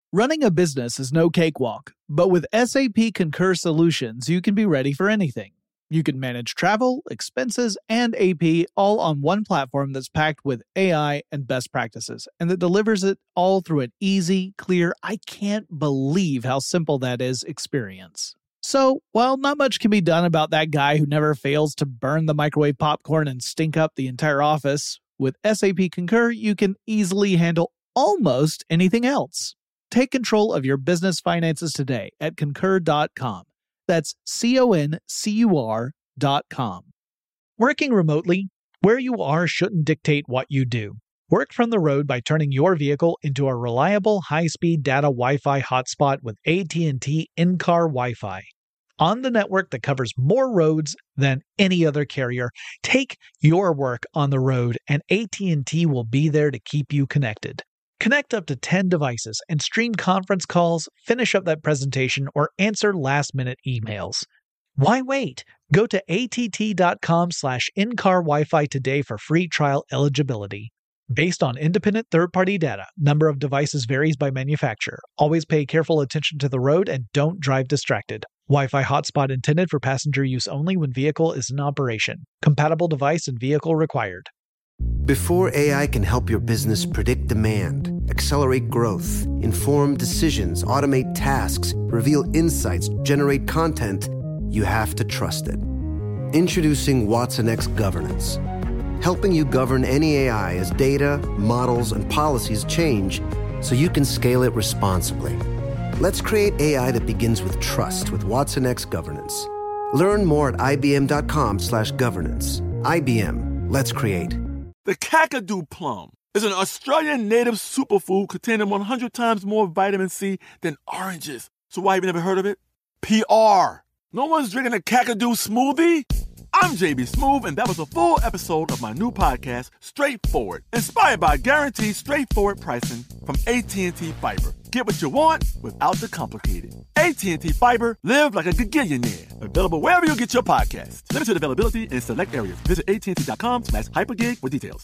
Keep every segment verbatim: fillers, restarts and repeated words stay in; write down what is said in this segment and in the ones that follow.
Running a business is no cakewalk, but with S A P Concur Solutions, you can be ready for anything. You can manage travel, expenses, and A P all on one platform that's packed with A I and best practices, and that delivers it all through an easy, clear, I can't believe how simple that is experience. So, while not much can be done about that guy who never fails to burn the microwave popcorn and stink up the entire office, with S A P Concur, you can easily handle almost anything else. Take control of your business finances today at concur dot com. That's C O N C U R dot com. Working remotely, where you are shouldn't dictate what you do. Work from the road by turning your vehicle into a reliable high-speed data Wi-Fi hotspot with A T and T in-car Wi-Fi. On the network that covers more roads than any other carrier, take your work on the road and A T and T will be there to keep you connected. Connect up to ten devices and stream conference calls, finish up that presentation, or answer last-minute emails. Why wait? Go to A T T dot com slash in-car Wi-Fi today for free trial eligibility. Based on independent third-party data, number of devices varies by manufacturer. Always pay careful attention to the road and don't drive distracted. Wi-Fi hotspot intended for passenger use only when vehicle is in operation. Compatible device and vehicle required. Before A I can help your business predict demand, accelerate growth, inform decisions, automate tasks, reveal insights, generate content, you have to trust it. Introducing watsonx Governance, helping you govern any A I as data, models, and policies change so you can scale it responsibly. Let's create A I that begins with trust with watsonx Governance. Learn more at I B M dot com slash governance. I B M, let's create. The Kakadu plum is an Australian native superfood containing one hundred times more vitamin C than oranges. So why have you never heard of it? P R. No one's drinking a Kakadu smoothie? I'm J B Smoove, and that was a full episode of my new podcast, Straightforward, inspired by guaranteed straightforward pricing from A T and T Fiber. Get what you want without the complicated. A T and T Fiber, live like a gigillionaire. Available wherever you get your podcasts. Limited availability in select areas. Visit A T and T dot com slash hypergig for details.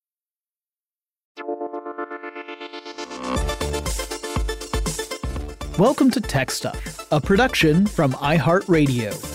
Welcome to Tech Stuff, a production from iHeartRadio.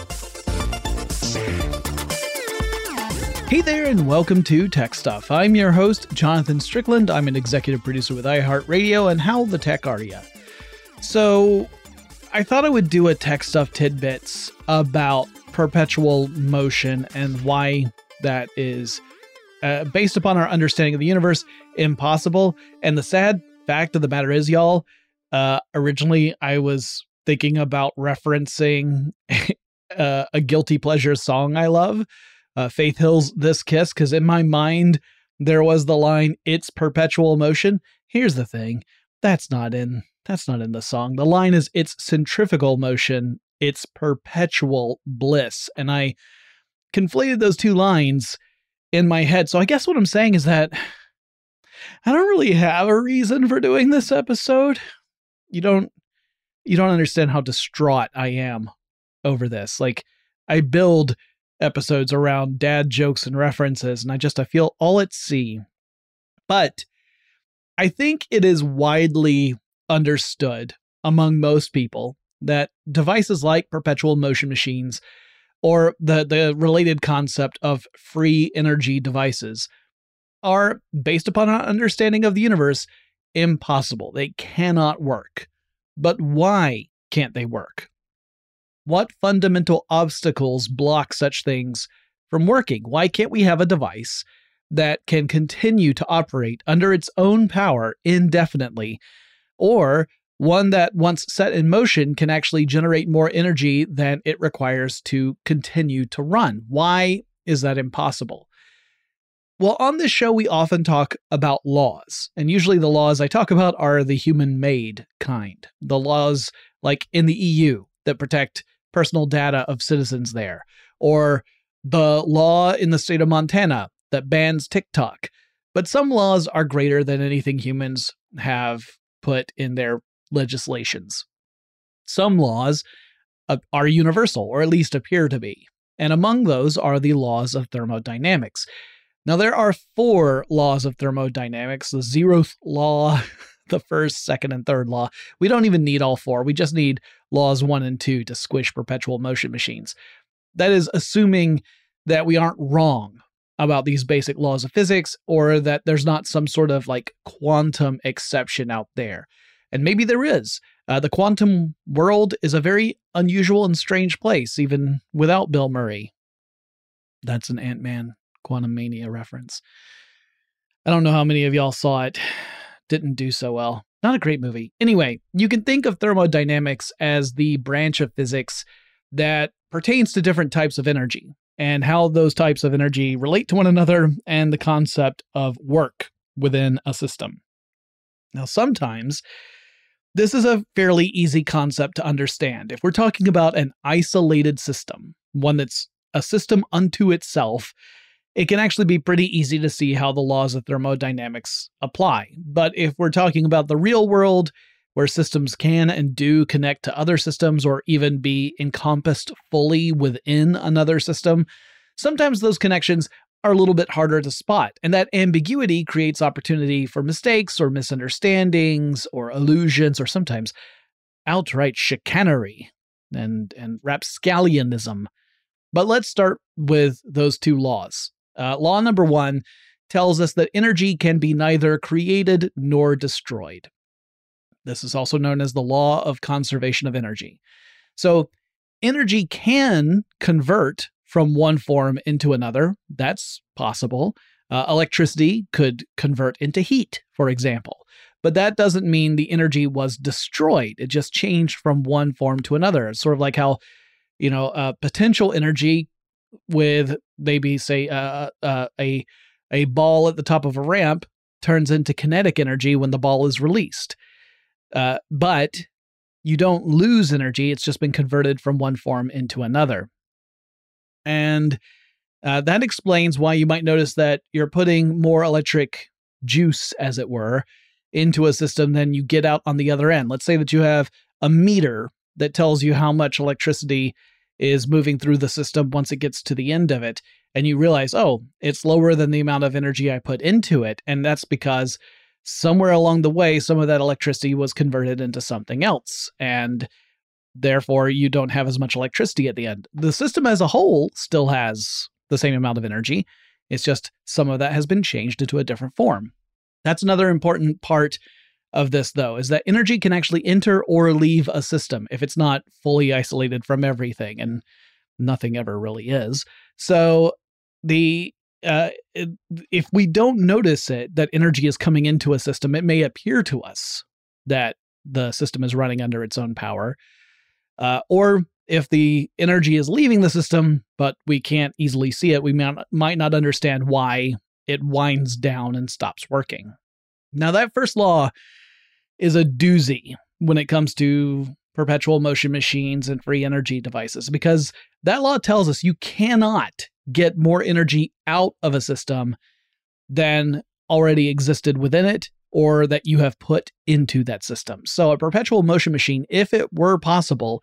Hey there, and welcome to Tech Stuff. I'm your host, Jonathan Strickland. I'm an executive producer with iHeartRadio, and how the tech are ya? So, I thought I would do a Tech Stuff tidbits about perpetual motion and why that is, uh, based upon our understanding of the universe, impossible. And the sad fact of the matter is, y'all, uh, originally I was thinking about referencing uh, a guilty pleasure song I love, Uh, Faith Hill's This Kiss, because in my mind, there was the line, it's perpetual motion. Here's the thing, that's not in, that's not in the song. The line is, it's centrifugal motion, it's perpetual bliss. And I conflated those two lines in my head. So I guess what I'm saying is that I don't really have a reason for doing this episode. You don't, you don't understand how distraught I am over this. Like, I build episodes around dad jokes and references, and I just, I feel all at sea. But I think it is widely understood among most people that devices like perpetual motion machines, or the, the related concept of free energy devices, are, based upon our understanding of the universe, impossible. They cannot work. But why can't they work? What fundamental obstacles block such things from working? Why can't we have a device that can continue to operate under its own power indefinitely, or one that, once set in motion, can actually generate more energy than it requires to continue to run? Why is that impossible? Well, on this show, we often talk about laws, and usually the laws I talk about are the human-made kind. The laws like in the E U that protect personal data of citizens there, or the law in the state of Montana that bans TikTok. But some laws are greater than anything humans have put in their legislations. Some laws uh, are universal, or at least appear to be. And among those are the laws of thermodynamics. Now, there are four laws of thermodynamics: the zeroth law, the first, second, and third law. We don't even need all four. We just need laws one and two to squish perpetual motion machines. That is assuming that we aren't wrong about these basic laws of physics, or that there's not some sort of like quantum exception out there. And maybe there is. Uh, the quantum world is a very unusual and strange place, even without Bill Murray. That's an Ant-Man Quantumania reference. I don't know how many of y'all saw it. Didn't do so well. Not a great movie. Anyway, you can think of thermodynamics as the branch of physics that pertains to different types of energy and how those types of energy relate to one another and the concept of work within a system. Now, sometimes this is a fairly easy concept to understand. If we're talking about an isolated system, one that's a system unto itself, it can actually be pretty easy to see how the laws of thermodynamics apply. But if we're talking about the real world, where systems can and do connect to other systems or even be encompassed fully within another system, sometimes those connections are a little bit harder to spot. And that ambiguity creates opportunity for mistakes or misunderstandings or illusions or sometimes outright chicanery and, and rapscallianism. But let's start with those two laws. Uh, law number one tells us that energy can be neither created nor destroyed. This is also known as the law of conservation of energy. So energy can convert from one form into another. That's possible. Uh, electricity could convert into heat, for example. But that doesn't mean the energy was destroyed. It just changed from one form to another. It's sort of like how, you know, uh, potential energy with maybe, say, uh, uh, a, a ball at the top of a ramp turns into kinetic energy when the ball is released. Uh, but you don't lose energy. It's just been converted from one form into another. And uh, that explains why you might notice that you're putting more electric juice, as it were, into a system than you get out on the other end. Let's say that you have a meter that tells you how much electricity is moving through the system once it gets to the end of it. And you realize, oh, it's lower than the amount of energy I put into it. And that's because somewhere along the way, some of that electricity was converted into something else. And therefore, you don't have as much electricity at the end. The system as a whole still has the same amount of energy. It's just some of that has been changed into a different form. That's another important part of this, though, is that energy can actually enter or leave a system if it's not fully isolated from everything, and nothing ever really is. So the uh, it, if we don't notice it, that energy is coming into a system, it may appear to us that the system is running under its own power. Uh, or if the energy is leaving the system, but we can't easily see it, we might, might not understand why it winds down and stops working. Now, that first law is a doozy when it comes to perpetual motion machines and free energy devices, because that law tells us you cannot get more energy out of a system than already existed within it or that you have put into that system. So a perpetual motion machine, if it were possible,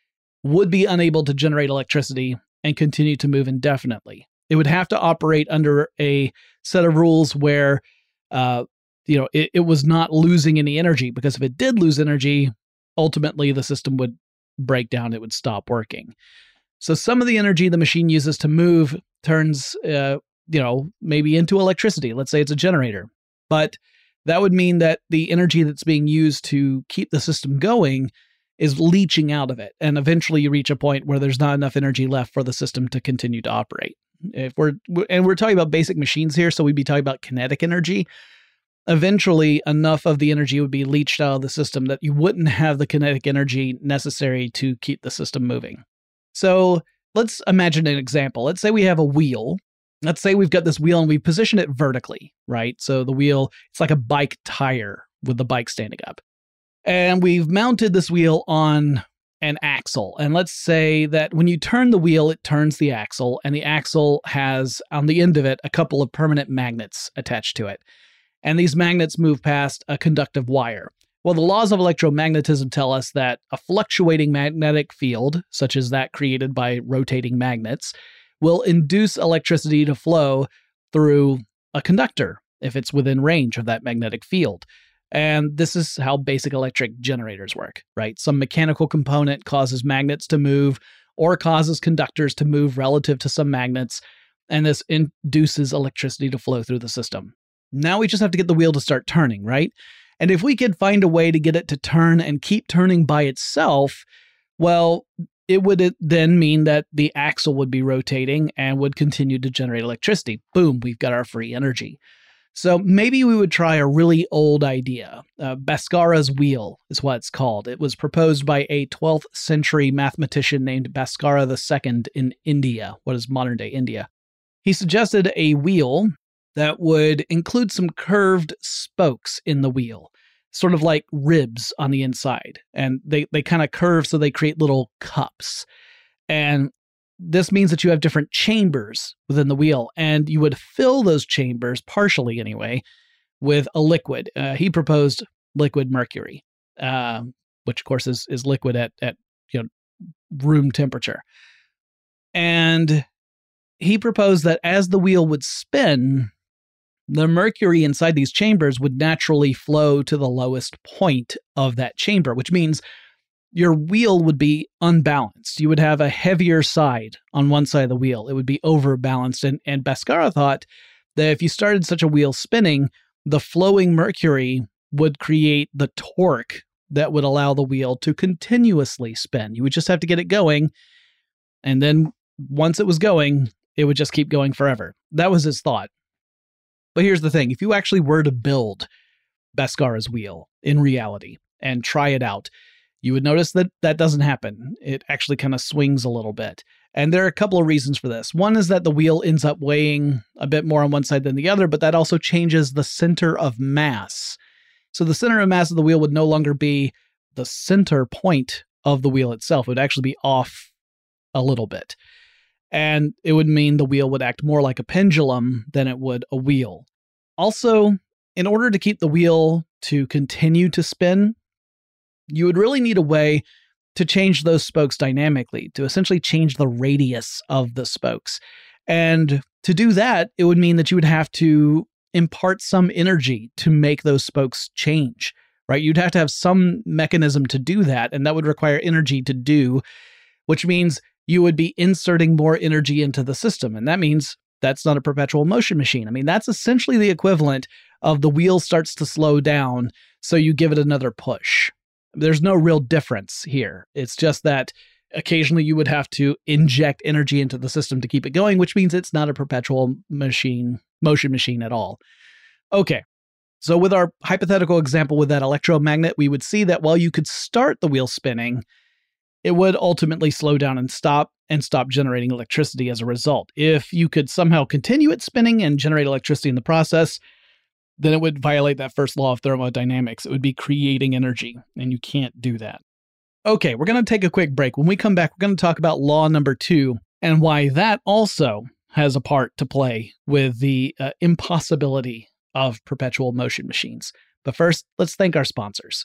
would be unable to generate electricity and continue to move indefinitely. It would have to operate under a set of rules where uh, you know, it, it was not losing any energy, because if it did lose energy, ultimately the system would break down, it would stop working. So some of the energy the machine uses to move turns, uh, you know, maybe into electricity. Let's say it's a generator. But that would mean that the energy that's being used to keep the system going is leaching out of it. And eventually you reach a point where there's not enough energy left for the system to continue to operate. If we're, and we're talking about basic machines here, so we'd be talking about kinetic energy. Eventually, enough of the energy would be leached out of the system that you wouldn't have the kinetic energy necessary to keep the system moving. So let's imagine an example. Let's say we have a wheel. Let's say we've got this wheel and we position it vertically, right? So the wheel, it's like a bike tire with the bike standing up. And we've mounted this wheel on an axle. And let's say that when you turn the wheel, it turns the axle, and the axle has, on the end of it, a couple of permanent magnets attached to it. And these magnets move past a conductive wire. Well, the laws of electromagnetism tell us that a fluctuating magnetic field, such as that created by rotating magnets, will induce electricity to flow through a conductor if it's within range of that magnetic field. And this is how basic electric generators work, right? Some mechanical component causes magnets to move or causes conductors to move relative to some magnets, and this induces electricity to flow through the system. Now we just have to get the wheel to start turning, right? And if we could find a way to get it to turn and keep turning by itself, well, it would then mean that the axle would be rotating and would continue to generate electricity. Boom, we've got our free energy. So maybe we would try a really old idea. Uh, Bhaskara's wheel is what it's called. It was proposed by a twelfth century mathematician named Bhaskara the Second in India, what is modern-day India. He suggested a wheel that would include some curved spokes in the wheel, sort of like ribs on the inside. And they, they kind of curve so they create little cups. And this means that you have different chambers within the wheel, and you would fill those chambers, partially anyway, with a liquid. Uh, he proposed liquid mercury, uh, which of course is, is liquid at, at you know room temperature. And he proposed that as the wheel would spin, the mercury inside these chambers would naturally flow to the lowest point of that chamber, which means your wheel would be unbalanced. You would have a heavier side on one side of the wheel. It would be overbalanced. And, and Bhaskara thought that if you started such a wheel spinning, the flowing mercury would create the torque that would allow the wheel to continuously spin. You would just have to get it going. And then once it was going, it would just keep going forever. That was his thought. But here's the thing. If you actually were to build Bhaskara's wheel in reality and try it out, you would notice that that doesn't happen. It actually kind of swings a little bit. And there are a couple of reasons for this. One is that the wheel ends up weighing a bit more on one side than the other, but that also changes the center of mass. So the center of mass of the wheel would no longer be the center point of the wheel itself. It would actually be off a little bit. And it would mean the wheel would act more like a pendulum than it would a wheel. Also, in order to keep the wheel to continue to spin, you would really need a way to change those spokes dynamically, to essentially change the radius of the spokes. And to do that, it would mean that you would have to impart some energy to make those spokes change, right? You'd have to have some mechanism to do that, and that would require energy to do, which means you would be inserting more energy into the system. And that means that's not a perpetual motion machine. I mean, that's essentially the equivalent of the wheel starts to slow down, so you give it another push. There's no real difference here. It's just that occasionally you would have to inject energy into the system to keep it going, which means it's not a perpetual machine, motion machine at all. Okay, so with our hypothetical example with that electromagnet, we would see that while you could start the wheel spinning, it would ultimately slow down and stop and stop generating electricity as a result. If you could somehow continue it spinning and generate electricity in the process, then it would violate that first law of thermodynamics. It would be creating energy, and you can't do that. Okay, we're going to take a quick break. When we come back, we're going to talk about law number two and why that also has a part to play with the uh, impossibility of perpetual motion machines. But first, let's thank our sponsors.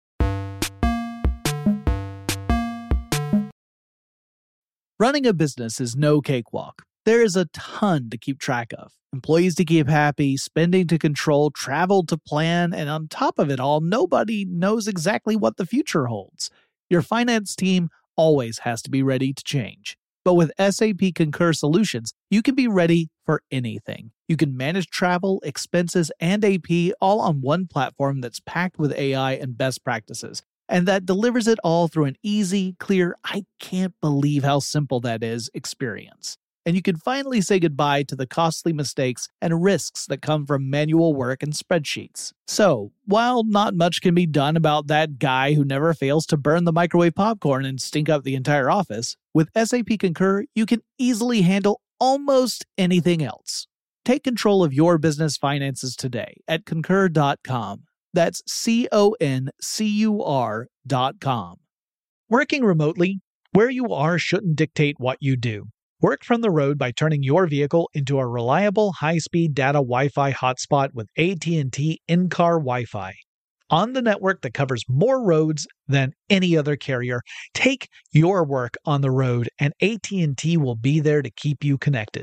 Running a business is no cakewalk. There is a ton to keep track of. Employees to keep happy, spending to control, travel to plan, and on top of it all, nobody knows exactly what the future holds. Your finance team always has to be ready to change. But with S A P Concur Solutions, you can be ready for anything. You can manage travel, expenses, and A P all on one platform that's packed with A I and best practices, and that delivers it all through an easy, clear, I can't believe how simple that is experience. And you can finally say goodbye to the costly mistakes and risks that come from manual work and spreadsheets. So, while not much can be done about that guy who never fails to burn the microwave popcorn and stink up the entire office, with S A P Concur, you can easily handle almost anything else. Take control of your business finances today at concur dot com. That's C O N C U R dot com. Working remotely, where you are shouldn't dictate what you do. Work from the road by turning your vehicle into a reliable high-speed data Wi-Fi hotspot with A T and T in-car Wi-Fi. On the network that covers more roads than any other carrier, take your work on the road and A T and T will be there to keep you connected.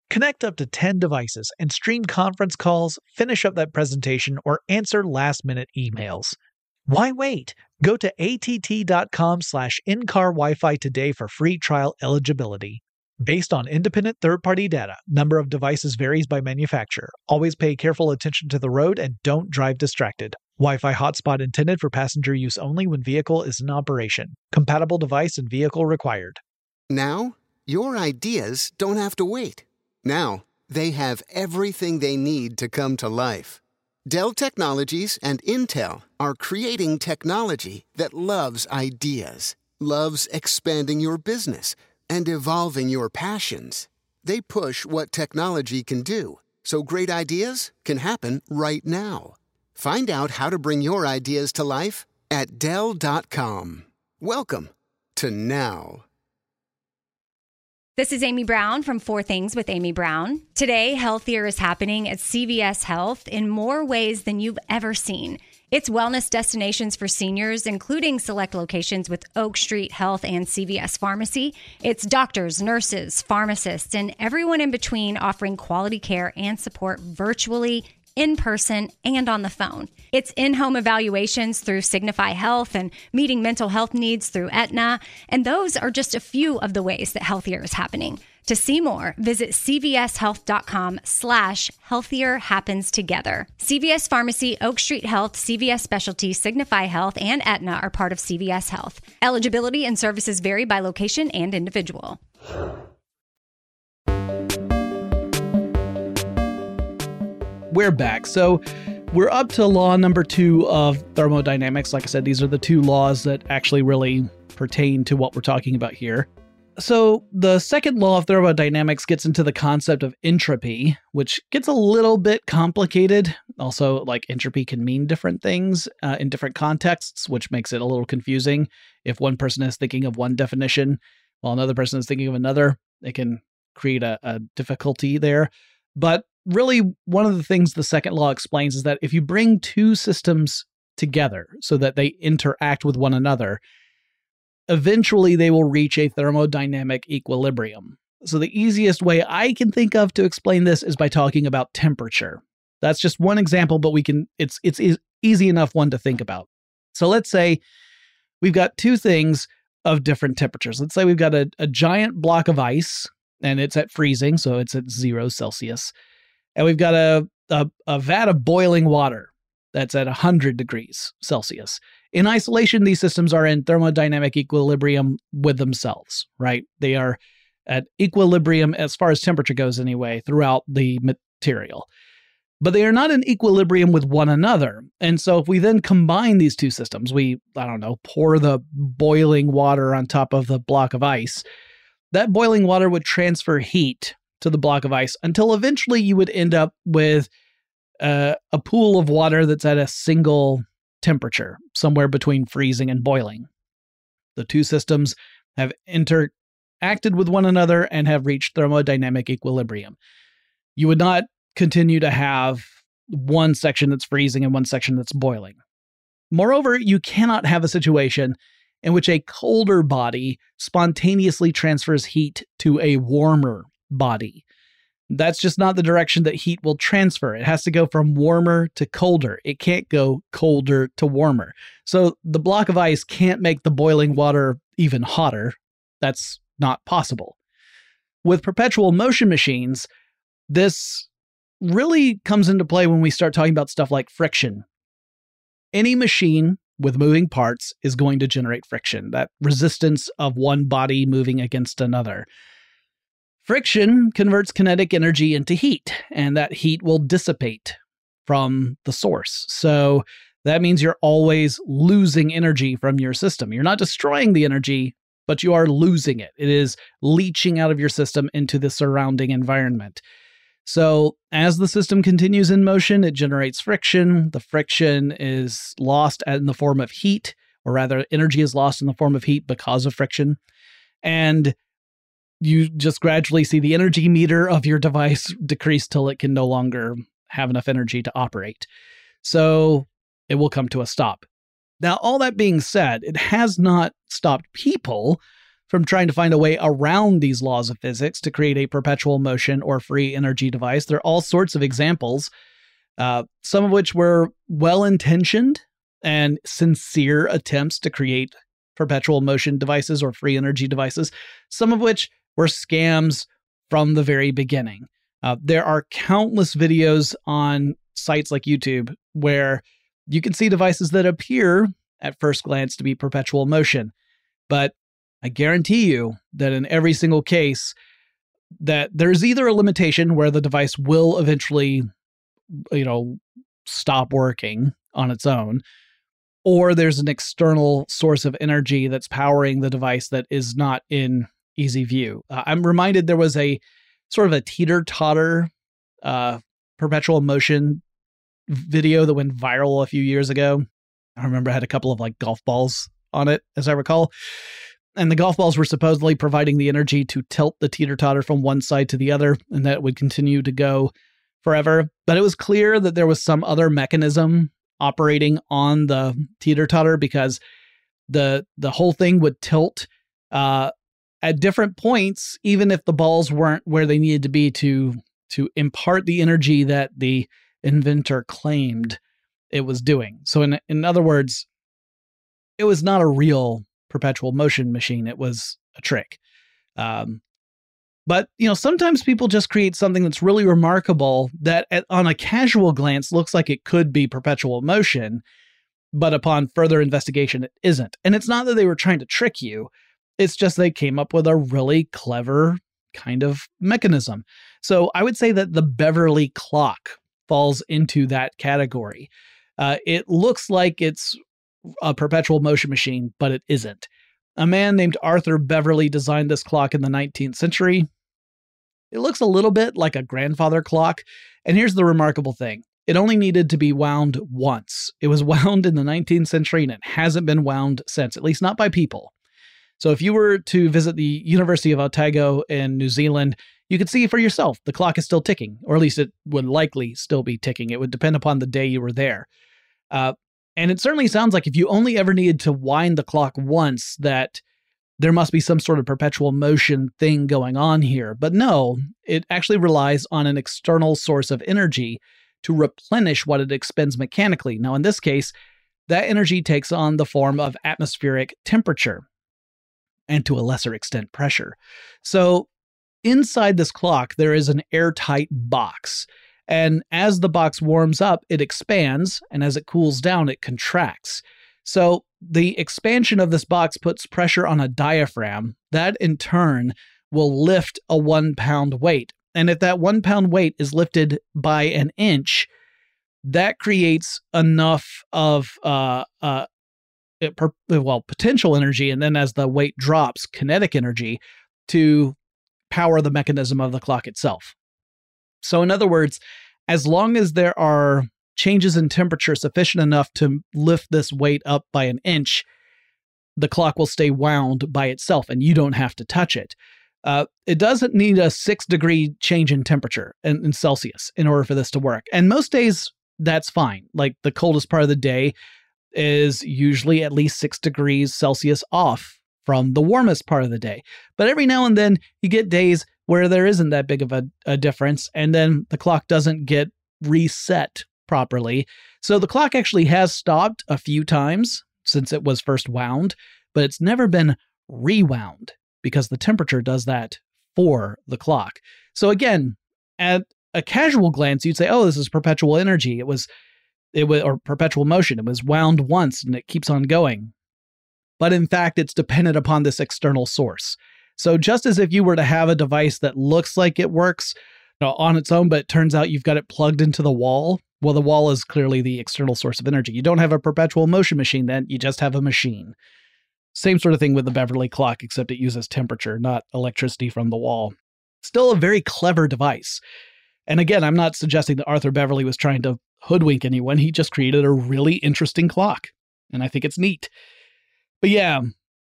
Connect up to ten devices and stream conference calls, finish up that presentation, or answer last-minute emails. Why wait? Go to att.com slash in-car Wi-Fi today for free trial eligibility. Based on independent third-party data, number of devices varies by manufacturer. Always pay careful attention to the road and don't drive distracted. Wi-Fi hotspot intended for passenger use only when vehicle is in operation. Compatible device and vehicle required. Now, your ideas don't have to wait. Now, they have everything they need to come to life. Dell Technologies and Intel are creating technology that loves ideas, loves expanding your business, and evolving your passions. They push what technology can do, so great ideas can happen right now. Find out how to bring your ideas to life at Dell dot com. Welcome to now. This is Amy Brown from Four Things with Amy Brown. Today, healthier is happening at C V S Health in more ways than you've ever seen. It's wellness destinations for seniors, including select locations with Oak Street Health and C V S Pharmacy. It's doctors, nurses, pharmacists, and everyone in between offering quality care and support virtually, in person, and on the phone. It's in-home evaluations through Signify Health and meeting mental health needs through Aetna. And those are just a few of the ways that healthier is happening. To see more, visit cvshealth.com slash healthier happens together. C V S Pharmacy, Oak Street Health, C V S Specialty, Signify Health, and Aetna are part of C V S Health. Eligibility and services vary by location and individual. We're back. So we're up to law number two of thermodynamics. Like I said, these are the two laws that actually really pertain to what we're talking about here. So the second law of thermodynamics gets into the concept of entropy, which gets a little bit complicated. Also, like entropy can mean different things uh, in different contexts, which makes it a little confusing. If one person is thinking of one definition while another person is thinking of another, it can create a, a difficulty there. But really, one of the things the second law explains is that if you bring two systems together so that they interact with one another, eventually they will reach a thermodynamic equilibrium. So the easiest way I can think of to explain this is by talking about temperature. That's just one example, but we can it's it's e- easy enough one to think about. So let's say we've got two things of different temperatures. Let's say we've got a, a giant block of ice, and it's at freezing, so it's at zero Celsius. And we've got a, a, a vat of boiling water that's at one hundred degrees Celsius. In isolation, these systems are in thermodynamic equilibrium with themselves, right? They are at equilibrium as far as temperature goes anyway throughout the material. But they are not in equilibrium with one another. And so if we then combine these two systems, we, I don't know, pour the boiling water on top of the block of ice, that boiling water would transfer heat to the block of ice until eventually you would end up with uh, a pool of water that's at a single temperature, somewhere between freezing and boiling. The two systems have interacted with one another and have reached thermodynamic equilibrium. You would not continue to have one section that's freezing and one section that's boiling. Moreover, you cannot have a situation in which a colder body spontaneously transfers heat to a warmer body. That's just not the direction that heat will transfer. It has to go from warmer to colder. It can't go colder to warmer. So the block of ice can't make the boiling water even hotter. That's not possible. With perpetual motion machines, this really comes into play when we start talking about stuff like friction. Any machine with moving parts is going to generate friction, that resistance of one body moving against another. Friction converts kinetic energy into heat, and that heat will dissipate from the source. So that means you're always losing energy from your system. You're not destroying the energy, but you are losing it. It is leaching out of your system into the surrounding environment. So as the system continues in motion, it generates friction. The friction is lost in the form of heat, or rather energy is lost in the form of heat because of friction. And you just gradually see the energy meter of your device decrease till it can no longer have enough energy to operate. So it will come to a stop. Now, all that being said, it has not stopped people from trying to find a way around these laws of physics to create a perpetual motion or free energy device. There are all sorts of examples, uh, some of which were well-intentioned and sincere attempts to create perpetual motion devices or free energy devices, some of which were scams from the very beginning. Uh, there are countless videos on sites like YouTube where you can see devices that appear at first glance to be perpetual motion, but I guarantee you that in every single case that there's either a limitation where the device will eventually, you know, stop working on its own, or there's an external source of energy that's powering the device that is not in easy view. Uh, I'm reminded there was a sort of a teeter-totter uh, perpetual motion video that went viral a few years ago. I remember it had a couple of like golf balls on it, as I recall. And the golf balls were supposedly providing the energy to tilt the teeter-totter from one side to the other, and that it would continue to go forever. But it was clear that there was some other mechanism operating on the teeter-totter, because the the whole thing would tilt uh, at different points, even if the balls weren't where they needed to be to to impart the energy that the inventor claimed it was doing. So in in other words, it was not a real perpetual motion machine. It was a trick. Um, but, you know, sometimes people just create something that's really remarkable that at, on a casual glance looks like it could be perpetual motion, but upon further investigation, it isn't. And it's not that they were trying to trick you. It's just they came up with a really clever kind of mechanism. So I would say that the Beverly clock falls into that category. Uh, it looks like it's a perpetual motion machine, but it isn't. A man named Arthur Beverly designed this clock in the nineteenth century. It looks a little bit like a grandfather clock. And here's the remarkable thing. It only needed to be wound once. It was wound in the nineteenth century and it hasn't been wound since, at least not by people. So if you were to visit the University of Otago in New Zealand, you could see for yourself the clock is still ticking, or at least it would likely still be ticking. It would depend upon the day you were there. Uh, And it certainly sounds like if you only ever needed to wind the clock once, that there must be some sort of perpetual motion thing going on here. But no, it actually relies on an external source of energy to replenish what it expends mechanically. Now, in this case, that energy takes on the form of atmospheric temperature and to a lesser extent pressure. So inside this clock, there is an airtight box. And as the box warms up, it expands, and as it cools down, it contracts. So the expansion of this box puts pressure on a diaphragm. That, in turn, will lift a one-pound weight. And if that one-pound weight is lifted by an inch, that creates enough of, uh, uh, per, well, potential energy, and then as the weight drops, kinetic energy, to power the mechanism of the clock itself. So in other words, as long as there are changes in temperature sufficient enough to lift this weight up by an inch, the clock will stay wound by itself and you don't have to touch it. Uh, it doesn't need a six degree change in temperature in, in Celsius in order for this to work. And most days that's fine. Like the coldest part of the day is usually at least six degrees Celsius off from the warmest part of the day. But every now and then you get days where there isn't that big of a, a difference, and then the clock doesn't get reset properly. So the clock actually has stopped a few times since it was first wound, but it's never been rewound because the temperature does that for the clock. So again, at a casual glance, you'd say, oh, this is perpetual energy. It was, it was, or perpetual motion. It was wound once and it keeps on going. But in fact, it's dependent upon this external source. So just as if you were to have a device that looks like it works you know, on its own, but it turns out you've got it plugged into the wall, well, the wall is clearly the external source of energy. You don't have a perpetual motion machine then, you just have a machine. Same sort of thing with the Beverly clock, except it uses temperature, not electricity from the wall. Still a very clever device. And again, I'm not suggesting that Arthur Beverly was trying to hoodwink anyone. He just created a really interesting clock. And I think it's neat. But yeah,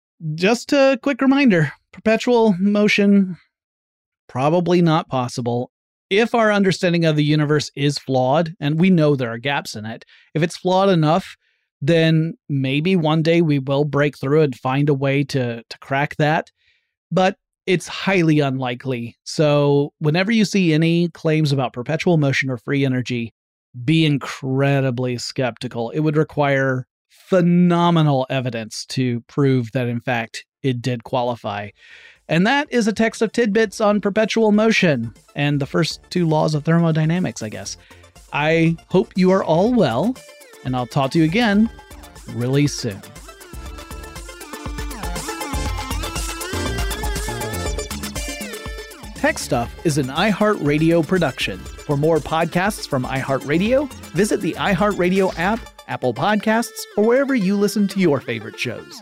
just a quick reminder, perpetual motion, probably not possible. If our understanding of the universe is flawed, and we know there are gaps in it, if it's flawed enough, then maybe one day we will break through and find a way to, to crack that. but it's highly unlikely. So whenever you see any claims about perpetual motion or free energy, be incredibly skeptical. It would require phenomenal evidence to prove that, in fact, it did qualify. And that is a text of tidbits on perpetual motion and the first two laws of thermodynamics, I guess. I hope you are all well, and I'll talk to you again really soon. Tech Stuff is an iHeartRadio production. For more podcasts from iHeartRadio, visit the iHeartRadio app, Apple Podcasts, or wherever you listen to your favorite shows.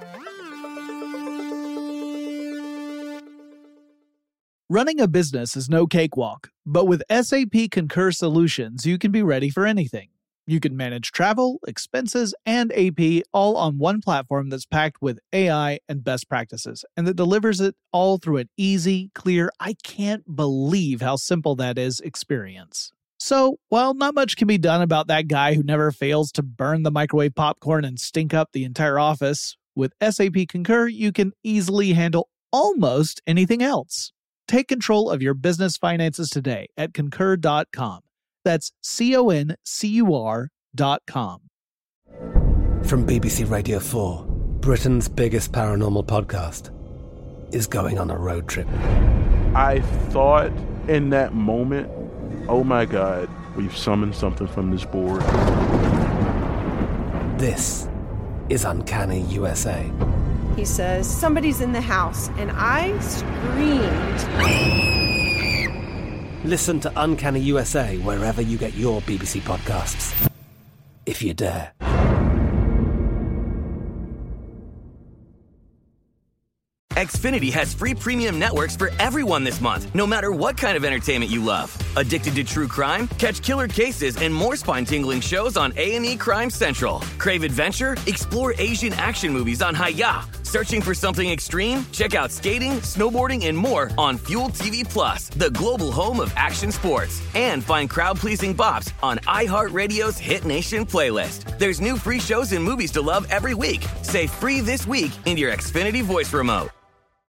Running a business is no cakewalk, but with S A P Concur Solutions, you can be ready for anything. You can manage travel, expenses, and A P all on one platform that's packed with A I and best practices, and that delivers it all through an easy, clear, I can't believe how simple that is experience. So, while not much can be done about that guy who never fails to burn the microwave popcorn and stink up the entire office, with S A P Concur, you can easily handle almost anything else. Take control of your business finances today at concur dot com. That's C O N C U R dot com. From B B C Radio four, Britain's biggest paranormal podcast is going on a road trip. I thought in that moment, oh my God, we've summoned something from this board. This is Uncanny U S A. He says, somebody's in the house, and I screamed. Listen to Uncanny U S A wherever you get your B B C podcasts, if you dare. Xfinity has free premium networks for everyone this month, no matter what kind of entertainment you love. Addicted to true crime? Catch killer cases and more spine-tingling shows on A and E Crime Central. Crave adventure? Explore Asian action movies on Hi-Ya. Searching for something extreme? Check out skating, snowboarding, and more on Fuel T V Plus, the global home of action sports. And find crowd-pleasing bops on iHeartRadio's Hit Nation playlist. There's new free shows and movies to love every week. Say free this week in your Xfinity voice remote.